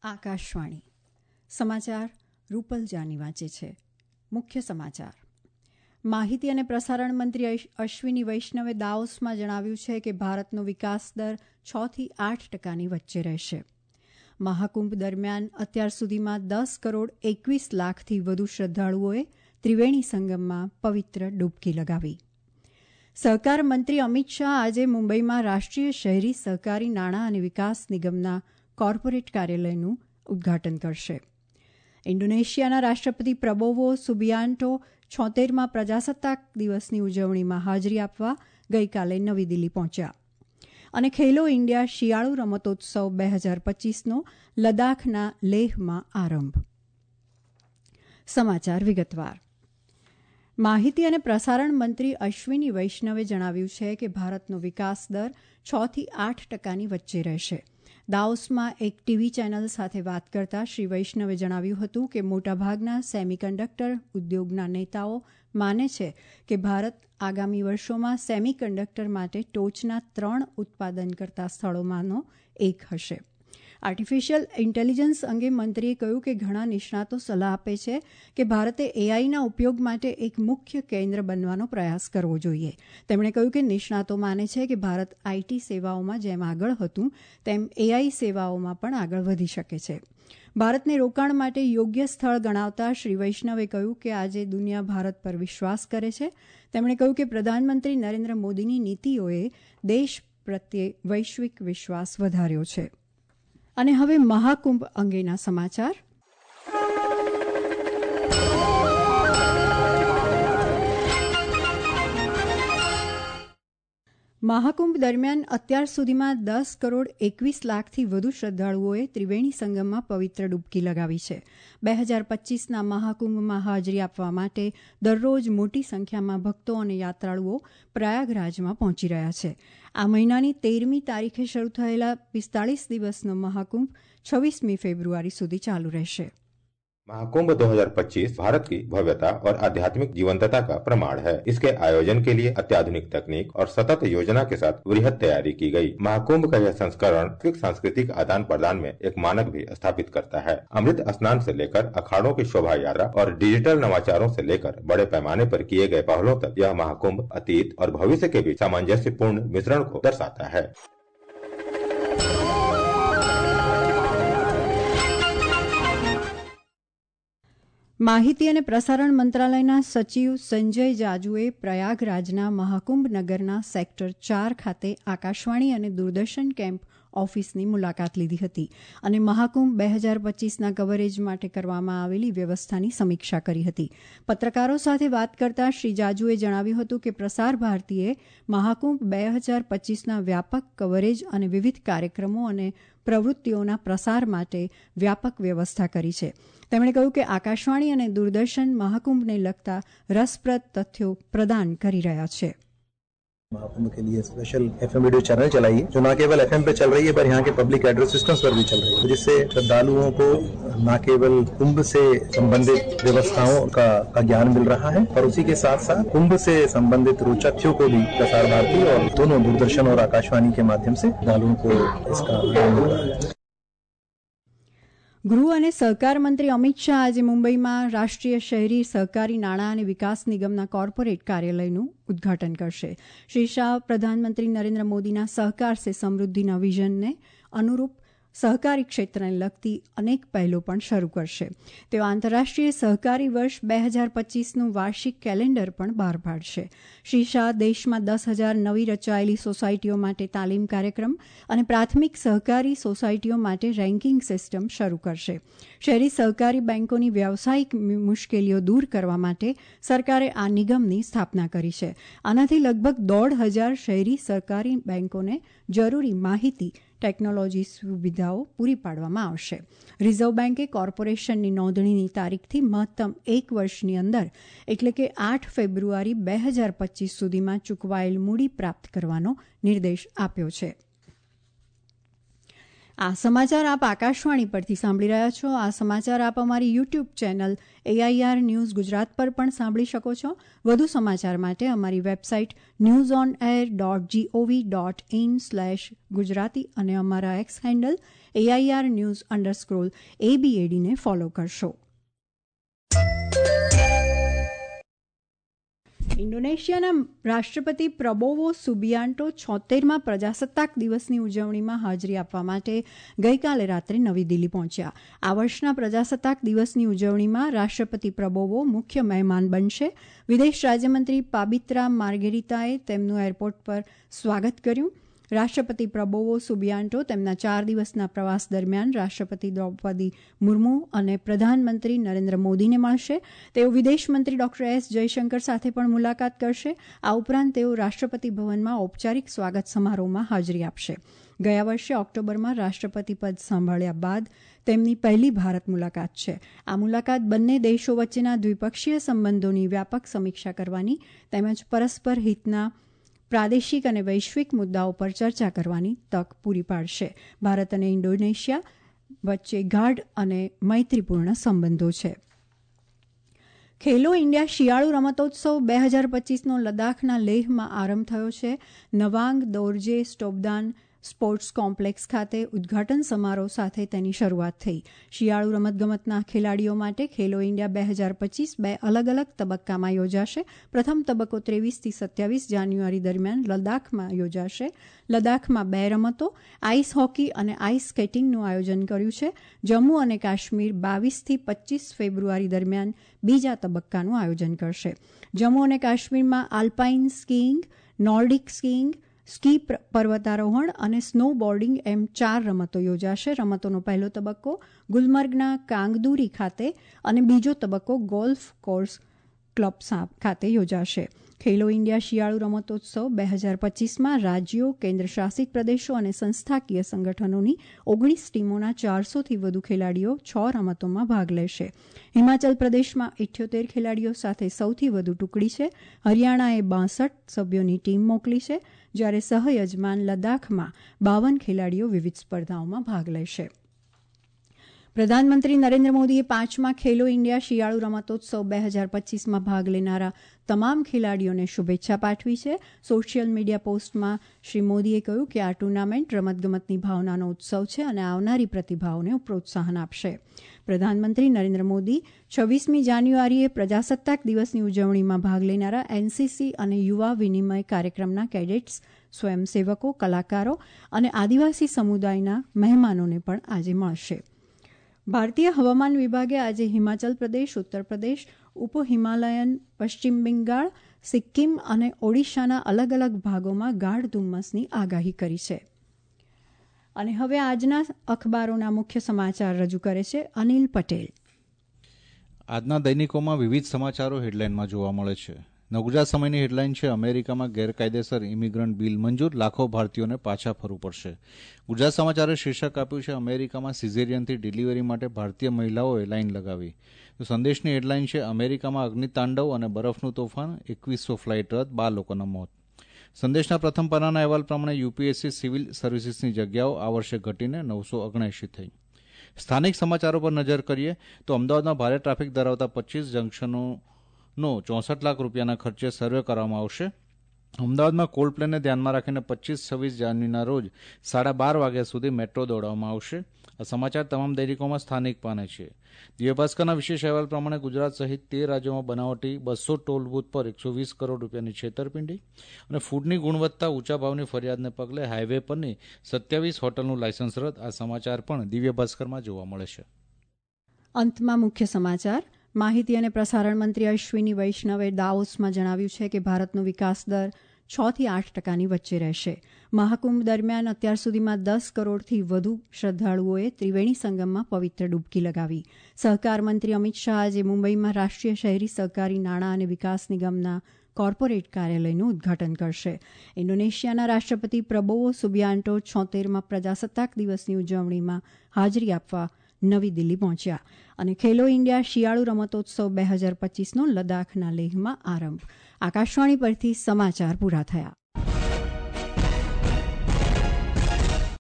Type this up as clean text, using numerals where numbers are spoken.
આકાશવાણી સમાચાર રૂપલ જાની વાંચે છે. મુખ્ય સમાચાર. માહિતી અને પ્રસારણ મંત્રી અશ્વિની વૈષ્ણવે દાવોસમાં જણાવ્યું છે કે ભારતનો વિકાસ દર 6 થી 8% વચ્ચે રહેશે. મહાકુંભ દરમિયાન અત્યાર સુધીમાં 10 કરોડ 21 લાખથી વધુ શ્રદ્ધાળુઓએ ત્રિવેણી સંગમમાં પવિત્ર ડૂબકી લગાવી. સહકાર મંત્રી અમિત શાહ આજે મુંબઈમાં રાષ્ટ્રીય શહેરી સહકારી નાણાં અને વિકાસ નિગમના કોર્પોરેટ કાર્યાલયનું ઉદઘાટન કરશે. ઇન્ડોનેશિયાના રાષ્ટ્રપતિ પ્રબોવો સુબિયાન્ટો 76મા પ્રજાસત્તાક દિવસની ઉજવણીમાં હાજરી આપવા ગઈકાલે નવી દિલ્હી પહોંચ્યા. અને ખેલો ઇન્ડિયા શિયાળુ રમતોત્સવ 2025નો લદ્દાખના લેહમાં આરંભ. સમાચાર વિગતવાર. માહિતી અને પ્રસારણ મંત્રી અશ્વિની વૈષ્ણવે જણાવ્યું છે કે ભારતનો વિકાસ દર 6 થી 8%ની વચ્ચે રહેશે. દાઓસમાં એક ટીવી ચેનલ સાથે વાત કરતા શ્રી વૈષ્ણવે જણાવ્યું હતું કે મોટાભાગના સેમિકન્ડક્ટર ઉદ્યોગના નેતાઓ માને છે કે ભારત આગામી વર્ષોમાં સેમિકન્ડક્ટર માટે ટોચના 3 ઉત્પાદનકર્તા સ્થળોમાંનો એક હશે. આર્ટિફિશિયલ ઇન્ટેલિજન્સ અંગે મંત્રીએ કહ્યું કે ઘણા નિષ્ણાતો સલાહ આપે છે કે ભારતે એઆઈના ઉપયોગ માટે એક મુખ્ય કેન્દ્ર બનવાનો પ્રયાસ કરવો જોઈએ. તેમણે કહ્યું કે નિષ્ણાતો માને છે કે ભારત આઈટી સેવાઓમાં જેમ આગળ હતું તેમ એઆઈ સેવાઓમાં પણ આગળ વધી શકે છે. ભારતને રોકાણ માટે યોગ્ય સ્થળ ગણાવતા શ્રી વૈષ્ણવે કહ્યું કે આજે દુનિયા ભારત પર વિશ્વાસ કરે છે. તેમણે કહ્યું કે પ્રધાનમંત્રી નરેન્દ્ર મોદીની નીતિઓએ દેશ પ્રત્યે વૈશ્વિક વિશ્વાસ વધાર્યો છે. અને હવે મહાકુંભ અંગેના સમાચાર. મહાકુંભ દરમિયાન અત્યાર સુધીમાં 10 કરોડ 21 લાખથી વધુ શ્રદ્ધાળુઓએ ત્રિવેણી સંગમમાં પવિત્ર ડૂબકી લગાવી છે. 2025ના મહાકુંભમાં હાજરી આપવા માટે દરરોજ મોટી સંખ્યામાં ભક્તો અને યાત્રાળુઓ પ્રયાગરાજમાં પહોંચી રહ્યા છે. આ મહિનાની 13મી તારીખે શરૂ થયેલા 45 દિવસનો મહાકુંભ 26મી ફેબ્રુઆરી સુધી ચાલુ રહેશે. महाकुंभ 2025 भारत की भव्यता और आध्यात्मिक जीवंतता का प्रमाण है. इसके आयोजन के लिए अत्याधुनिक तकनीक और सतत योजना के साथ वृहद तैयारी की गई. महाकुंभ का यह संस्करण सांस्कृतिक आदान प्रदान में एक मानक भी स्थापित करता है. अमृत स्नान से लेकर अखाड़ों की शोभा यात्रा और डिजिटल नवाचारों से लेकर बड़े पैमाने पर किए गए पहलों तक यह महाकुंभ अतीत और भविष्य के बीच सामंजस्यपूर्ण मिश्रण को दर्शाता है. માહિતી અને પ્રસારણ મંત્રાલયના સચિવ સંજય જાજુએ પ્રયાગરાજના મહાકુંભ નગરના સેક્ટર 4 ખાતે આકાશવાણી અને દૂરદર્શન કેમ્પ ઓફિસની મુલાકાત લીધી હતી અને મહાકુંભ 2025ના કવરેજ માટે કરવામાં આવેલી વ્યવસ્થાની સમીક્ષા કરી હતી. પત્રકારો સાથે વાત કરતા શ્રી જાજુએ જણાવ્યું હતું કે પ્રસાર ભારતીએ મહાકુંભ 2025ના વ્યાપક કવરેજ અને વિવિધ કાર્યક્રમો અને પ્રવૃત્તિઓના પ્રસાર માટે વ્યાપક વ્યવસ્થા કરી છે. તેમણે કહ્યું કે આકાશવાણી અને દૂરદર્શન મહાકુંભને લગતા રસપ્રદ તથ્યો પ્રદાન કરી રહ્યા છે. महाकुंभ के लिए स्पेशल एफएम रेडियो चैनल चलाइए जो न केवल एफएम पे चल रही है पर यहाँ के पब्लिक एड्रेस सिस्टम्स पर भी चल रही है जिससे श्रद्धालुओं को न केवल कुंभ से संबंधित व्यवस्थाओं का ज्ञान मिल रहा है और उसी के साथ साथ कुंभ से संबंधित रोचक तथ्यों को भी प्रसार भारती और दोनों दूरदर्शन और आकाशवाणी के माध्यम से श्रद्धालुओं को इसका लाभ मिल रहा है. ગૃહ અને સહકાર મંત્રી અમિત શાહ આજે મુંબઈમાં રાષ્ટ્રીય શહેરી સહકારી નાણાં અને વિકાસ નિગમના કોર્પોરેટ કાર્યાલયનું ઉદઘાટન કરશે. શ્રી શાહ પ્રધાનમંત્રી નરેન્દ્ર મોદીના સહકાર સે સમૃદ્ધિના વિઝનને અનુરૂપ સહકારી ક્ષેત્રને લગતી અનેક પહેલો પણ શરૂ કરશે. તેઓ આંતરરાષ્ટ્રીય સહકારી વર્ષ 2025નું વાર્ષિક કેલેન્ડર પણ બહાર પાડશે. શ્રી શાહ દેશમાં 10,000 નવી રચાયેલી સોસાયટીઓ માટે તાલીમ કાર્યક્રમ અને પ્રાથમિક સહકારી સોસાયટીઓ માટે રેન્કિંગ સિસ્ટમ શરૂ કરશે. શહેરી સહકારી બેન્કોની વ્યાવસાયિક મુશ્કેલીઓ દૂર કરવા માટે સરકારે આ નિગમની સ્થાપના કરી છે. આનાથી લગભગ 1,500 શહેરી સહકારી બેન્કોને જરૂરી માહિતી ટેકનોલોજી સુવિધાઓ પૂરી પાડવામાં આવશે. રિઝર્વ બેન્કે કોર્પોરેશનની નોંધણીની તારીખથી મહત્તમ 1 વર્ષની અંદર એટલે કે 8 ફેબ્રુઆરી 2025 સુધીમાં ચૂકવાયેલ મૂડી પ્રાપ્ત કરવાનો નિર્દેશ આપ્યો છે. આ સમાચાર આપ આકાશવાણી પરથી સાંભળી રહ્યા છો. આ સમાચાર આપ અમારી YouTube channel AIR news Gujarat પર પણ સાંભળી શકો છો. વધુ સમાચાર માટે અમારી વેબસાઇટ newsonair.gov.in/gujarati અને અમારા એક્સ હેન્ડલ AIR_news_ABAD ને ફોલો કરશો. ઇન્ડોનેશિયાના રાષ્ટ્રપતિ પ્રબોવો સુબિયાન્ટો 76મા પ્રજાસત્તાક દિવસની ઉજવણીમાં હાજરી આપવા માટે ગઈકાલે રાત્રે નવી દિલ્હી પહોંચ્યા. આ વર્ષના પ્રજાસત્તાક દિવસની ઉજવણીમાં રાષ્ટ્રપતિ પ્રબોવો મુખ્ય મહેમાન બનશે. વિદેશ રાજ્યમંત્રી પાબિત્રા માર્ગેરિતાએ તેમનું એરપોર્ટ પર સ્વાગત કર્યું. રાષ્ટ્રપતિ પ્રબોવો સુબિયાન્ટો તેમના 4 દિવસના પ્રવાસ દરમિયાન રાષ્ટ્રપતિ દ્રૌપદી મુર્મુ અને પ્રધાનમંત્રી નરેન્દ્ર મોદીને મળશે. તેઓ વિદેશમંત્રી ડોક્ટર S જયશંકર સાથે પણ મુલાકાત કરશે. આ ઉપરાંત તેઓ રાષ્ટ્રપતિ ભવનમાં ઔપચારિક સ્વાગત સમારોહમાં હાજરી આપશે. ગયા વર્ષે ઓક્ટોબરમાં રાષ્ટ્રપતિ પદ સંભાળ્યા બાદ તેમની પહેલી ભારત મુલાકાત છે. આ મુલાકાત બંને દેશો વચ્ચેના દ્વિપક્ષીય સંબંધોની વ્યાપક સમીક્ષા કરવાની તેમજ પરસ્પર હિતના પ્રાદેશિક અને વૈશ્વિક મુદ્દાઓ પર ચર્ચા કરવાની તક પૂરી પાડશે. ભારત અને ઇન્ડોનેશિયા વચ્ચે ગાઢ અને મૈત્રીપૂર્ણ સંબંધો છે. ખેલો ઇન્ડિયા શિયાળુ રમતોત્સવ 2025નો લદ્દાખના લેહમાં આરંભ થયો છે. નવાંગ દોરજે સ્ટોબદાન સ્પોર્ટ્સ કોમ્પ્લેક્સ ખાતે ઉદઘાટન સમારોહ સાથે તેની શરૂઆત થઈ. શિયાળુ રમતગમતના ખેલાડીઓ માટે ખેલો ઇન્ડિયા 2025 બે અલગ અલગ તબક્કામાં યોજાશે. પ્રથમ તબક્કો 23થી 27 જાન્યુઆરી દરમિયાન લદ્દાખમાં યોજાશે. લદ્દાખમાં 2 રમતો આઈસ હોકી અને આઈસ સ્કેટિંગનું આયોજન કર્યું છે. જમ્મુ અને કાશ્મીર 22થી 25 ફેબ્રુઆરી દરમિયાન બીજા તબક્કાનું આયોજન કરશે. જમ્મુ અને કાશ્મીરમાં alpine skiing, Nordic skiing, ski પર્વતારોહણ અને સ્નો બોર્ડિંગ એમ 4 રમતો યોજાશે. રમતોનો પહેલો તબક્કો ગુલમર્ગના કાંગદુરી ખાતે અને બીજો તબક્કો ગોલ્ફ કોર્સ ક્લબ ખાતે યોજાશે. ખેલો ઇન્ડિયા શિયાળુ રમતોત્સવ 2025માં રાજ્યો, કેન્દ્રશાસિત પ્રદેશો અને સંસ્થાકીય સંગઠનોની 19 ટીમોના 400થી વધુ ખેલાડીઓ 6 રમતોમાં ભાગ લેશે. હિમાચલ પ્રદેશમાં 78 ખેલાડીઓ સાથે સૌથી વધુ ટુકડી છે. હરિયાણાએ 62 સભ્યોની ટીમ મોકલી છે, જ્યારે સહયજમાન લદ્દાખમાં 52 ખેલાડીઓ વિવિધ સ્પર્ધાઓમાં ભાગ લેશે. પ્રધાનમંત્રી નરેન્દ્ર મોદીએ 5મા ખેલો ઇન્ડિયા શિયાળુ રમતોત્સવ 2025માં ભાગ લેનારા તમામ ખેલાડીઓને શુભેચ્છા પાઠવી છે. સોશિયલ મીડિયા પોસ્ટમાં શ્રી મોદીએ કહ્યું કે આ ટુર્નામેન્ટ રમતગમતની ભાવનાનો ઉત્સવ છે અને આવનારી પ્રતિભાઓને પ્રોત્સાહન આપશે. પ્રધાનમંત્રી નરેન્દ્ર મોદી 26મી જાન્યુઆરીએ પ્રજાસત્તાક દિવસની ઉજવણીમાં ભાગ લેનારા NCC અને યુવા વિનિમય કાર્યક્રમના કેડેટ્સ, સ્વયંસેવકો, કલાકારો અને આદિવાસી સમુદાયના મહેમાનોને પણ આજે મળશે. ભારતીય હવામાન વિભાગે આજે હિમાચલ પ્રદેશ, ઉત્તર પ્રદેશ, ઉપ હિમાલયન, પશ્ચિમ બંગાળ, સિક્કિમ અને ઓડિશાના અલગ અલગ ભાગોમાં ગાઢ ધુમ્મસની આગાહી કરી છે. અને હવે આજના અખબારોના મુખ્ય સમાચાર રજૂ કરે છે અનિલ પટેલ. આજના દૈનિકોમાં વિવિધ સમાચારો હેડલાઇનમાં જોવા મળે છે. નવગુજરાત સમયની હેડલાઇન છે અમેરિકામાં ગેરકાયદેસર ઇમિગ્રન્ટ બિલ મંજૂર, લાખો ભારતીયોને પાછા ફરવું પડશે. ગુજરાત સમાચારે શીર્ષક આપ્યું છે અમેરિકામાં સિઝેરિયનથી ડિલિવરી માટે ભારતીય મહિલાઓએ લાઇન લગાવી. તો સંદેશની હેડલાઇન છે અમેરિકામાં અગ્નિતાંડવ અને બરફનું તોફાન, 2100 ફ્લાઇટ રદ, 12 લોકોના મોત. સંદેશના પ્રથમ પાનાના અહેવાલ પ્રમાણે UPSC સિવિલ સર્વિસીસની જગ્યાઓ આ વર્ષે ઘટીને 979 થઈ. સ્થાનિક સમાચારો પર નજર કરીએ તો અમદાવાદમાં ભારે ટ્રાફિક ધરાવતા 25 જંકશનોનો 64 લાખ રૂપિયાના ખર્ચે સર્વે કરવામાં આવશે. અમદાવાદમાં કોલ પ્લેનને ધ્યાનમાં રાખીને 25-26 જાન્યુઆરીના રોજ 12:30 વાગ્યા સુધી મેટ્રો દોડાવવામાં આવશે. આ સમાચાર તમામ દૈનિકોમાં સ્થાનિક પાને છે. દિવ્ય ભાસ્કરના વિશેષ અહેવાલ પ્રમાણે ગુજરાત સહિત 13 રાજ્યોમાં બનાવટી 200 ટોલ બૂથ પર 120 કરોડ રૂપિયાની છેતરપિંડી અને ફૂડની ગુણવત્તા ઊંચા ભાવની ફરિયાદને પગલે હાઈવે પરની 27 હોટલનું લાયસન્સ રદ. આ સમાચાર પણ દિવ્ય ભાસ્કરમાં જોવા મળે છે. અંતમાં મુખ્ય સમાચાર. માહિતી અને પ્રસારણ મંત્રી અશ્વિની વૈષ્ણવે દાવોસમાં જણાવ્યું છે કે ભારતનો વિકાસ દર 6થી 8% વચ્ચે રહેશે. મહાકુંભ દરમિયાન અત્યાર સુધીમાં 10 કરોડથી વધુ શ્રદ્ધાળુઓએ ત્રિવેણી સંગમમાં પવિત્ર ડૂબકી લગાવી. સહકાર મંત્રી અમિત શાહ આજે મુંબઈમાં રાષ્ટ્રીય શહેરી સહકારી નાણાં અને વિકાસ નિગમના કોર્પોરેટ કાર્યાલયનું ઉદઘાટન કરશે. ઇન્ડોનેશિયાના રાષ્ટ્રપતિ પ્રબોવો સુબિયાન્ટો 76મા પ્રજાસત્તાક દિવસની ઉજવણીમાં હાજરી આપવા નવી દિલ્હી પહોંચ્યા. અને ખેલો ઇન્ડિયા શિયાળુ રમતોત્સવ 2025નો લદ્દાખના લેહમાં આરંભ. આકાશવાણી પરથી સમાચાર પૂરા થયા.